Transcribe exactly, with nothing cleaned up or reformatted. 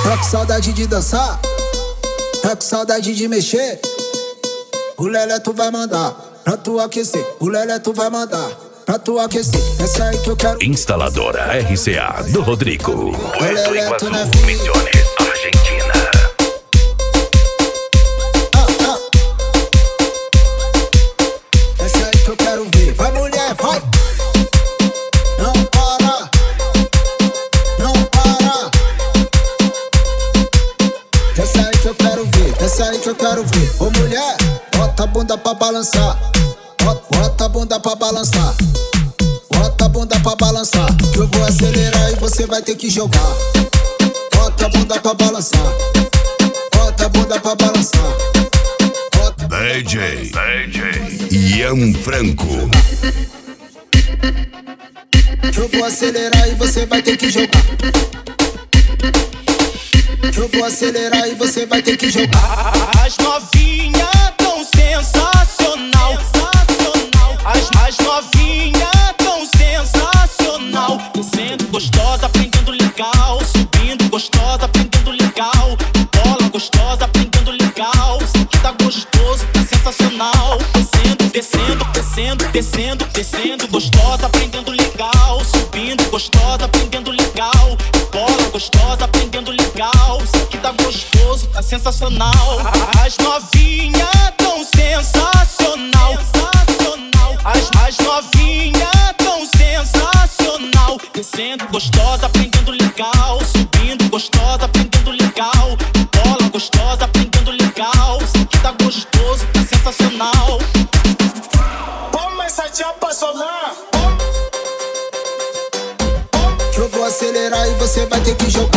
Tá com saudade de dançar? Tá com saudade de mexer? O Lelé tu vai mandar pra tu aquecer. O Lelé tu vai mandar pra tu aquecer. Essa aí que eu quero. Instaladora R C A do Rodrigo. Puerto Iguazú, Misiones, Argentina. Ah, ah. Essa aí que eu quero ver. Vai, mulher, vai. Não para, não para. Essa aí que eu quero ver. Essa aí que eu quero ver. Ô mulher, bota a bunda pra balançar. Bota a bunda pra balançar. Bota a bunda pra balançar. Que eu vou acelerar e você vai ter que jogar. Bota a bunda pra balançar. Bota a bunda pra balançar. Bota... D J, D J Ian Franco. Que eu vou acelerar e você vai ter que jogar. Que eu vou acelerar e você vai ter que jogar. As novinhas tão sensacional. As mais novinhas tão sensacional. Descendo gostosa, aprendendo legal. Subindo gostosa, aprendendo legal. Bola gostosa, aprendendo legal. Isso aqui tá gostoso, tá sensacional. Descendo, descendo, descendo, descendo, descendo gostosa, aprendendo legal. Subindo gostosa, aprendendo legal. Bola gostosa, aprendendo legal. Isso aqui tá gostoso, tá sensacional. As novinhas tão sensacional. As mais novinhas tão sensacional. Descendo gostosa, aprendendo legal. Subindo gostosa, aprendendo legal. Bola gostosa, aprendendo legal. Isso aqui tá gostoso, tá sensacional. Começa a pra solar. Que eu vou acelerar e você vai ter que jogar.